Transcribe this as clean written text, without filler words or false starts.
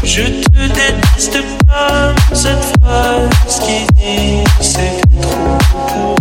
Je te déteste comme cette phrase qui dit c'était trop pour